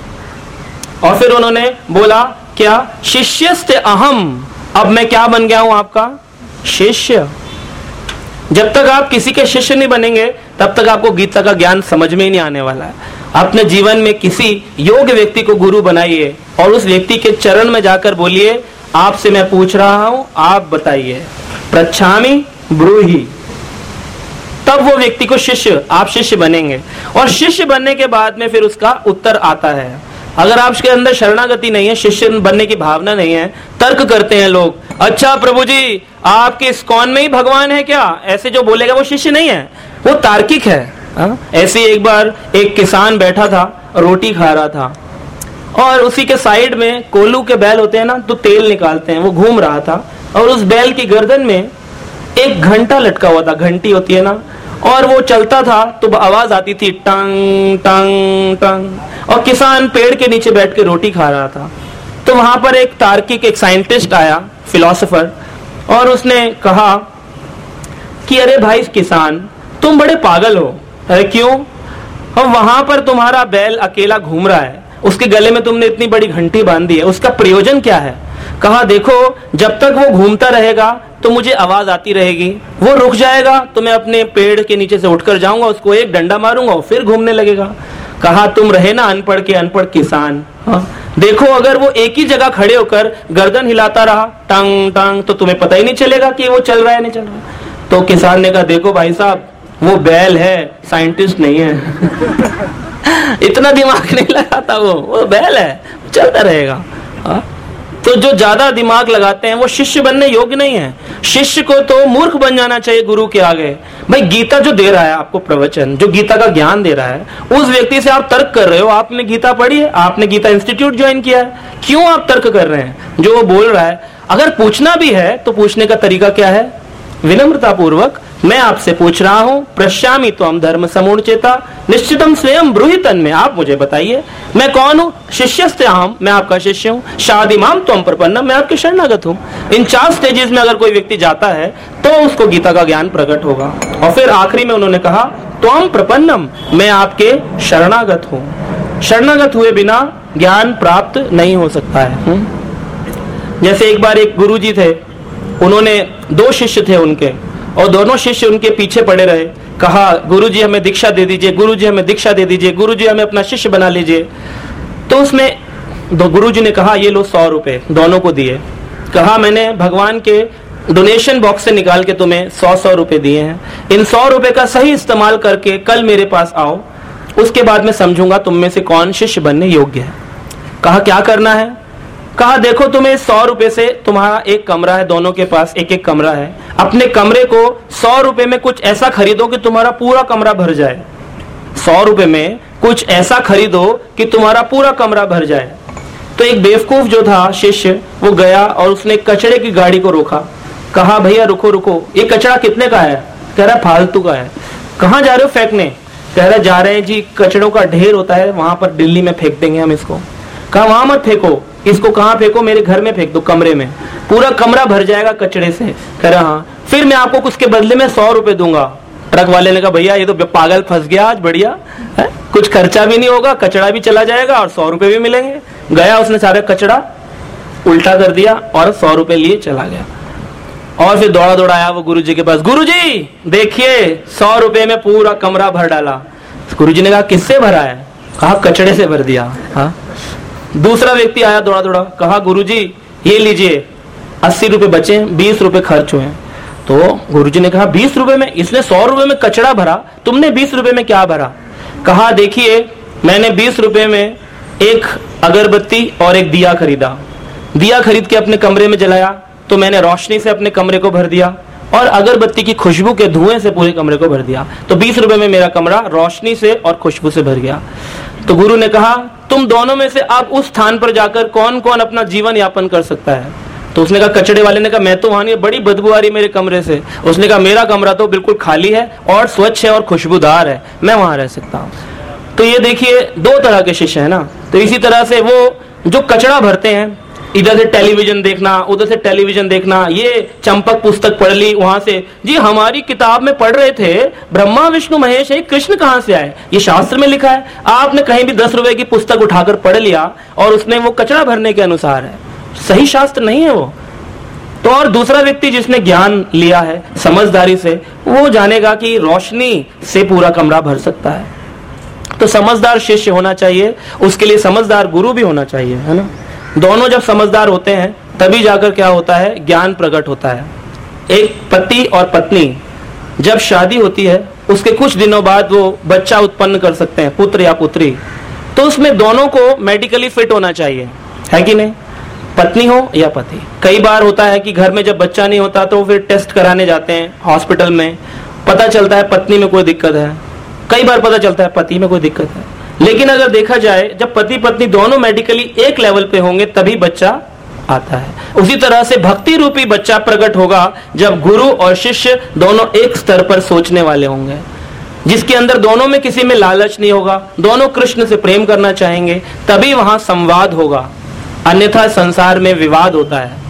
Speaker 1: और फिर उन्होंने बोला क्या, शिष्यस्ते अहम, अब मैं क्या बन गया हूं, आपका शिष्य। जब तक आप किसी के शिष्य नहीं बनेंगे तब तक आपको गीता का ज्ञान समझ में ही नहीं आने वाला है। अपने जीवन में किसी योग्य व्यक्ति को गुरु बनाइए और उस व्यक्ति के चरण में जाकर बोलिए आपसे मैं पूछ रहा हूं, आप बताइए, प्रच्छामि ब्रूहि। तब वो व्यक्ति को शिष्य, आप शिष्य बनेंगे, और शिष्य बनने के बाद में फिर उसका उत्तर आता है। अगर आपके अंदर शरणागति नहीं है, शिष्य बनने की भावना नहीं है, तर्क करते हैं लोग, अच्छा प्रभु जी आपके इस्कॉन में ही भगवान है क्या, ऐसे जो बोलेगा वो शिष्य नहीं है, वो तार्किक है। ऐसे एक बार एक किसान बैठा था, रोटी खा रहा था, और उसी के साइड में कोल्हू के बैल होते हैं ना, तो तेल निकालते हैं, वो घूम रहा था, और उस बैल की गर्दन में एक घंटा लटका हुआ था, घंटी होती है ना, और वो चलता था तो आवाज आती थी टंग टंग टंग, और किसान पेड़ के नीचे बैठ के रोटी खा रहा था। तो वहां पर एक तार्किक, एक साइंटिस्ट आया, फिलोसोफर, और उसने कहा कि अरे भाई किसान, तुम बड़े पागल हो। अरे क्यों? और वहां पर तुम्हारा बैल अकेला घूम रहा है, उसके गले में तुमने इतनी बड़ी घंटी बांध दी है, उसका प्रयोजन क्या है? कहा देखो, जब तक वो घूमता रहेगा तो मुझे आवाज आती रहेगी, वो रुक जाएगा तो मैं अपने पेड़ के नीचे से उठकर जाऊंगा, उसको एक डंडा मारूंगा और फिर घूमने लगेगा। कहा तुम रहे ना अनपढ़ के अनपढ़ किसान, हाँ? देखो अगर वो एक ही जगह खड़े होकर गर्दन हिलाता रहा टांग टांग तो तुम्हें पता ही नहीं चलेगा कि वो चल रहा है नहीं चल रहा है। तो किसान ने कहा देखो भाई साहब, वो बैल है, साइंटिस्ट नहीं है। इतना दिमाग नहीं लगाता, वो बैल है, चलता रहेगा। हाँ? तो जो ज्यादा दिमाग लगाते हैं वो शिष्य बनने योग्य नहीं है। शिष्य को तो मूर्ख बन जाना चाहिए गुरु के आगे। भाई गीता जो दे रहा है आपको प्रवचन, जो गीता का ज्ञान दे रहा है, उस व्यक्ति से आप तर्क कर रहे हो। आपने गीता पढ़ी है, आपने गीता इंस्टीट्यूट ज्वाइन किया है, क्यों आप तर्क कर रहे हैं? जो वो बोल रहा है, अगर पूछना भी है तो पूछने का तरीका क्या है? विनम्रता पूर्वक, मैं आपसे पूछ रहा हूं, प्रश्यामि त्वं धर्म समूढ़चेता निश्चितम स्वयं ब्रूहि तन्मे, आप मुझे बताइए मैं कौन हूं? शिष्यस्ते अहम्, मैं आपका शिष्य हूं। शादिमाम त्वं प्रपन्नम, मैं आपके शरणागत हूं। इन 4 स्टेजेस में अगर कोई व्यक्ति जाता है तो उसको गीता का ज्ञान प्रकट होगा। और फिर आखिरी में उन्होंने कहा त्वं प्रपन्नम, मैं आपके शरणागत हूं। शरणागत हुए बिना ज्ञान प्राप्त नहीं हो सकता है। जैसे एक बार एक गुरु जी थे, उन्होंने 2 शिष्य थे उनके, और दोनों शिष्य उनके पीछे पड़े रहे। कहा गुरुजी हमें दीक्षा दे दीजिए, गुरुजी हमें दीक्षा दे दीजिए, गुरुजी हमें अपना शिष्य बना लीजिए। तो उसमें गुरुजी ने कहा ये लो 100 रुपए, दोनों को दिए। कहा मैंने भगवान के डोनेशन बॉक्स से निकाल के तुम्हें 100 रुपए दिए हैं, इन 100 रुपए का सही इस्तेमाल करके कल मेरे पास आओ, उसके बाद मैं समझूंगा तुम में से कौन शिष्य बनने योग्य है। कहा क्या करना है? कहा देखो तुम्हें 100 रुपए से, तुम्हारा एक कमरा है, दोनों के पास एक एक कमरा है, अपने कमरे को 100 रुपए में कुछ ऐसा खरीदो कि तुम्हारा पूरा कमरा भर जाए। 100 रुपए में कुछ ऐसा खरीदो कि तुम्हारा पूरा कमरा भर जाए। तो एक बेवकूफ जो था शिष्य, वो गया और उसने कचड़े की गाड़ी को रोका। कहा भैया रुको रुको, ये कचरा कितने का है? कह रहा फालतू का है। कहाँ जा रहे हो फेंकने? कह रहा जा रहे हैं जी, कचड़ों का ढेर होता है वहां पर, दिल्ली में फेंक देंगे हम इसको। कहा वहां मत फेंको, इसको कहाँ फेंको? मेरे घर में फेंक दो, कमरे में, पूरा कमरा भर जाएगा कचड़े से। कह रहा हाँ, फिर मैं आपको उसके बदले में 100 रुपए दूंगा। ट्रक वाले ने कहा भैया ये तो पागल फंस गया आज, बढ़िया है, कुछ खर्चा भी नहीं होगा, कचड़ा भी चला जाएगा और 100 रुपए भी मिलेंगे। गया, उसने सारा कचड़ा उल्टा कर दिया और 100 रुपए लिए चला गया। और फिर दौड़ा दौड़ा आया वो गुरुजी के पास, गुरुजी देखिए 100 रुपए में पूरा कमरा भर डाला। गुरुजी ने कहा किससे भरा है? कहा कचड़े से भर दिया। हाँ। दूसरा व्यक्ति आया दौड़ा दौड़ा, कहा गुरुजी ये लीजिए 80 रुपए बचे, 20 रुपए खर्च हुए। तो गुरुजी ने कहा 20 रुपए में? इसने 100 रुपए में कचड़ा भरा, तुमने 20 रुपए में क्या भरा? कहा देखिए मैंने 20 रुपए में एक अगरबत्ती और एक दिया खरीदा, दिया खरीद के अपने कमरे में जलाया तो मैंने रोशनी से अपने कमरे को भर दिया और अगरबत्ती की खुशबू के धुएं से पूरे कमरे को भर दिया। तो 20 रुपए में मेरा कमरा रोशनी से और खुशबू से भर गया। तो गुरु ने कहा तुम दोनों में से अब उस स्थान पर जाकर कौन कौन अपना जीवन यापन कर सकता है? तो उसने कहा, कचड़े वाले ने कहा मैं तो वहां नहीं, बड़ी बदबू आ रही मेरे कमरे से। उसने कहा मेरा कमरा तो बिल्कुल खाली है और स्वच्छ है और खुशबूदार है, मैं वहां रह सकता हूँ। तो ये देखिए 2 तरह के शिष्य है ना। तो इसी तरह से वो जो कचड़ा भरते हैं, इधर से टेलीविजन देखना, उधर से टेलीविजन देखना, ये चंपक पुस्तक पढ़ ली, वहां से जी हमारी किताब में पढ़ रहे थे ब्रह्मा विष्णु महेश है, कृष्ण कहां से आए? ये शास्त्र में लिखा है। आपने कहीं भी 10 रुपए की पुस्तक उठाकर पढ़ लिया और उसने वो कचरा भरने के अनुसार है, सही शास्त्र नहीं है वो। तो और दूसरा व्यक्ति जिसने ज्ञान लिया है समझदारी से, वो जानेगा कि रोशनी से पूरा कमरा भर सकता है। तो समझदार शिष्य होना चाहिए, उसके लिए समझदार गुरु भी होना चाहिए, है ना। दोनों जब समझदार होते हैं तभी जाकर क्या होता है, ज्ञान प्रकट होता है। एक पति और पत्नी जब शादी होती है उसके कुछ दिनों बाद वो बच्चा उत्पन्न कर सकते हैं, पुत्र या पुत्री। तो उसमें दोनों को मेडिकली फिट होना चाहिए, है कि नहीं? पत्नी हो या पति। कई बार होता है कि घर में जब बच्चा नहीं होता तो फिर टेस्ट कराने जाते हैं हॉस्पिटल में, पता चलता है पत्नी में कोई दिक्कत है, कई बार पता चलता है पति में कोई दिक्कत है। लेकिन अगर देखा जाए जब पति पत्नी दोनों मेडिकली एक लेवल पे होंगे तभी बच्चा आता है। उसी तरह से भक्ति रूपी बच्चा प्रकट होगा जब गुरु और शिष्य दोनों एक स्तर पर सोचने वाले होंगे, जिसके अंदर दोनों में किसी में लालच नहीं होगा, दोनों कृष्ण से प्रेम करना चाहेंगे, तभी वहां संवाद होगा। अन्यथा संसार में विवाद होता है।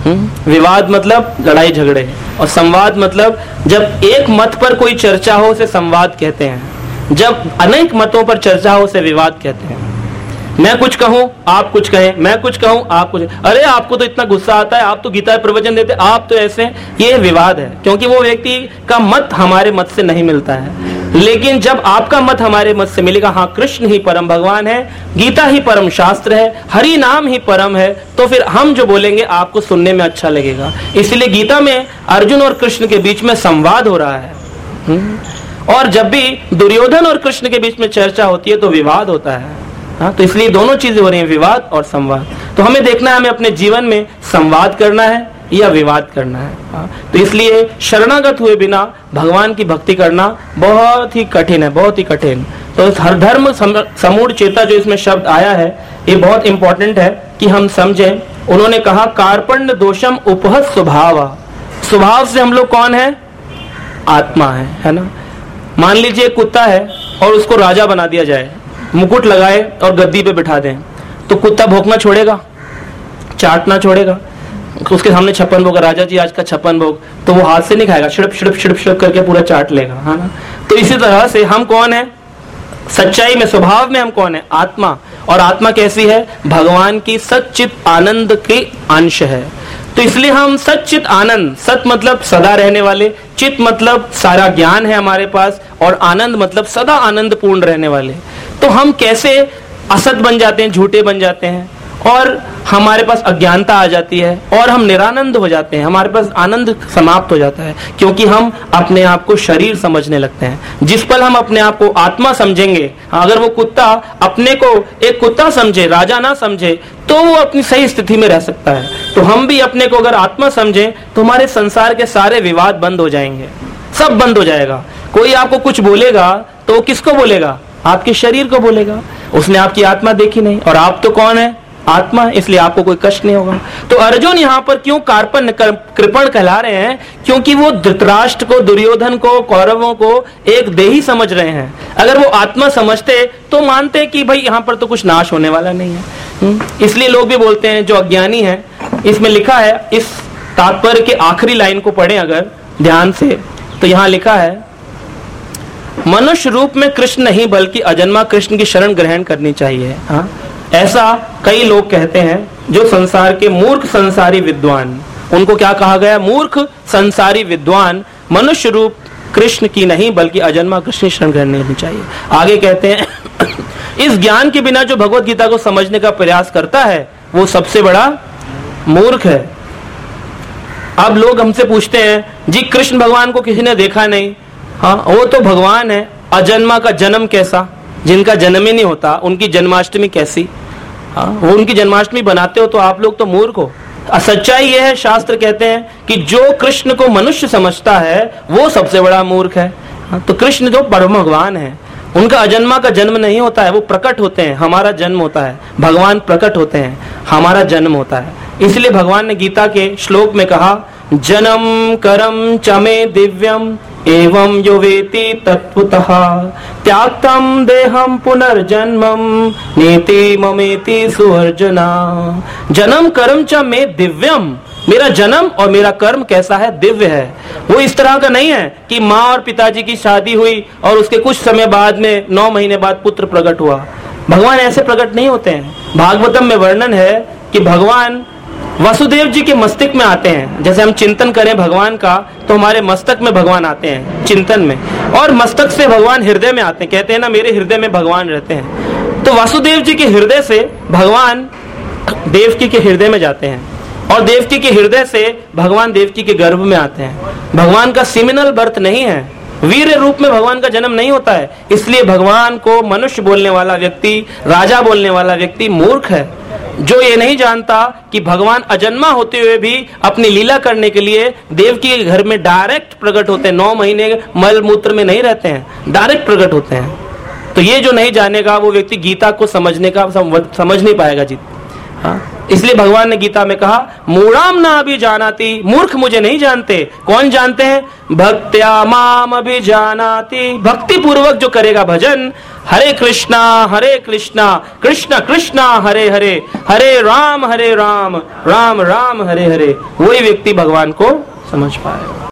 Speaker 1: विवाद मतलब लड़ाई झगड़े, और संवाद मतलब जब एक मत पर कोई चर्चा हो उसे संवाद कहते हैं, जब अनेक मतों पर चर्चा हो उसे विवाद कहते हैं। मैं कुछ कहूं आप कुछ कहें, मैं कुछ कहूं आप कुछ, अरे आपको तो इतना गुस्सा आता है, आप तो गीता प्रवचन देते, आप तो ऐसे, ये विवाद है, क्योंकि वो व्यक्ति का मत हमारे मत से नहीं मिलता है। लेकिन जब आपका मत हमारे मत से मिलेगा, हाँ कृष्ण ही परम भगवान है, गीता ही परम शास्त्र है, हरि नाम ही परम है, तो फिर हम जो बोलेंगे आपको सुनने में अच्छा लगेगा। इसलिए गीता में अर्जुन और कृष्ण के बीच में संवाद हो रहा है, और जब भी दुर्योधन और कृष्ण के बीच में चर्चा होती है तो विवाद होता है। हाँ, तो इसलिए दोनों चीजें हो रही हैं, विवाद और संवाद। तो हमें देखना है हमें अपने जीवन में संवाद करना है या विवाद करना है। हाँ, तो इसलिए शरणागत हुए बिना भगवान की भक्ति करना बहुत ही कठिन है, बहुत ही कठिन। तो हर धर्म समूढ़ चेता जो इसमें शब्द आया है, ये बहुत इंपॉर्टेंट है कि हम समझें। उन्होंने कहा कार्पण्य दोषम उपहत स्वभाव, स्वभाव से हम लोग कौन है? आत्मा है ना। मान लीजिए कुत्ता है और उसको राजा बना दिया जाए, मुकुट लगाए और गद्दी पे बिठा दें, तो कुत्ता भौंकना छोड़ेगा? चाटना छोड़ेगा? उसके सामने 56 भोग, राजा जी आज का 56 भोग, तो वो हाथ से नहीं खाएगा, शिड़प शिड़प शिड़प शिड़प करके पूरा चाट लेगा, है ना। तो इसी तरह से हम कौन है? सच्चाई में, स्वभाव में हम कौन है? आत्मा। और आत्मा कैसी है? भगवान की सच्चित आनंद के अंश है। तो इसलिए हम सच्चित आनंद, सत मतलब सदा रहने वाले, चित मतलब सारा ज्ञान है हमारे पास, और आनंद मतलब सदा आनंद पूर्ण रहने वाले। तो हम कैसे असत बन जाते हैं, झूठे बन जाते हैं, और हमारे पास अज्ञानता आ जाती है और हम निरानंद हो जाते हैं, हमारे पास आनंद समाप्त हो जाता है, क्योंकि हम अपने आप को शरीर समझने लगते हैं। जिस पल हम अपने आप को आत्मा समझेंगे, अगर वो कुत्ता अपने को एक कुत्ता समझे, राजा ना समझे, तो वो अपनी सही स्थिति में रह सकता है। तो हम भी अपने को अगर आत्मा समझें तो हमारे संसार के सारे विवाद बंद हो जाएंगे, सब बंद हो जाएगा। कोई आपको कुछ बोलेगा तो किसको बोलेगा? आपके शरीर को बोलेगा, उसने आपकी आत्मा देखी नहीं, और आप तो कौन है? आत्मा, इसलिए आपको कोई कष्ट नहीं होगा। तो अर्जुन यहाँ पर क्यों कार्पण्य कृपण कहला रहे हैं? क्योंकि वो धृतराष्ट्र को, दुर्योधन को, कौरवों को एक देही समझ रहे हैं। अगर वो आत्मा समझते तो मानते कि भाई यहाँ पर तो कुछ नाश होने वाला नहीं है। इसलिए लोग भी बोलते हैं जो अज्ञानी है, इसमें लिखा है, इस तात्पर्य के आखिरी लाइन को पढ़ें अगर ध्यान से, तो यहाँ लिखा है, मनुष्य रूप में कृष्ण नहीं बल्कि अजन्मा कृष्ण की शरण ग्रहण करनी चाहिए। हाँ, ऐसा कई लोग कहते हैं जो संसार के मूर्ख संसारी विद्वान, उनको क्या कहा गया? मूर्ख संसारी विद्वान मनुष्य रूप कृष्ण की नहीं बल्कि अजन्मा कृष्ण की शरण ग्रहण करनी चाहिए। आगे कहते हैं इस ज्ञान के बिना जो भगवत गीता को समझने का प्रयास करता है वो सबसे बड़ा मूर्ख है। अब लोग हमसे पूछते हैं, जी कृष्ण भगवान को किसी ने देखा नहीं। हाँ, वो तो भगवान है, अजन्मा का जन्म कैसा? जिनका जन्म ही नहीं होता उनकी जन्माष्टमी कैसी? हाँ, वो उनकी जन्माष्टमी बनाते हो तो आप लोग तो मूर्ख हो। सच्चाई यह है, शास्त्र कहते हैं कि जो कृष्ण को मनुष्य समझता है वो सबसे बड़ा मूर्ख है। हाँ, तो कृष्ण जो परम भगवान है, उनका अजन्मा का जन्म नहीं होता है, वो प्रकट होते हैं, हमारा जन्म होता है। भगवान प्रकट होते हैं, हमारा जन्म होता है। इसलिए भगवान ने गीता के श्लोक में कहा, जन्म करम चमे दिव्यम एवं यो वेति तत्वतः त्याक्तम देहम पुनर्जन्मम नीति ममेति सुअर्जुना। जन्म कर्म च में दिव्यम, मेरा जन्म और मेरा कर्म कैसा है? दिव्य है। वो इस तरह का नहीं है कि माँ और पिताजी की शादी हुई और उसके कुछ समय बाद में 9 महीने बाद पुत्र प्रकट हुआ। भगवान ऐसे प्रकट नहीं होते हैं। भागवतम में वर्णन है कि भगवान वसुदेव जी के मस्तक में आते हैं। जैसे हम चिंतन करें भगवान का तो हमारे मस्तक में भगवान आते हैं चिंतन में, और मस्तक से भगवान हृदय में आते हैं। कहते हैं ना, मेरे हृदय में भगवान रहते हैं। तो वासुदेव जी के हृदय से भगवान देवकी के हृदय में जाते हैं, और देवकी के हृदय से भगवान देवकी के गर्भ में आते हैं। भगवान का सिमिनल बर्थ नहीं है, वीर रूप में भगवान का जन्म नहीं होता है। इसलिए भगवान को मनुष्य बोलने वाला व्यक्ति, राजा बोलने वाला व्यक्ति मूर्ख है, जो ये नहीं जानता कि भगवान अजन्मा होते हुए भी अपनी लीला करने के लिए देवकी के घर में डायरेक्ट प्रकट होते हैं। 9 महीने मल मूत्र में नहीं रहते हैं, डायरेक्ट प्रकट होते हैं। तो ये जो नहीं जानेगा वो व्यक्ति गीता को समझने का समझ नहीं पाएगा जी। हाँ, इसलिए भगवान ने गीता में कहा, मूढ़ाम ना भी जानाति, मूर्ख मुझे नहीं जानते। कौन जानते हैं? भक्त्या माम भी जानाति, भक्ति पूर्वक जो करेगा भजन, हरे कृष्णा कृष्ण कृष्ण हरे हरे, हरे राम राम राम राम हरे हरे, वही व्यक्ति भगवान को समझ पाएगा।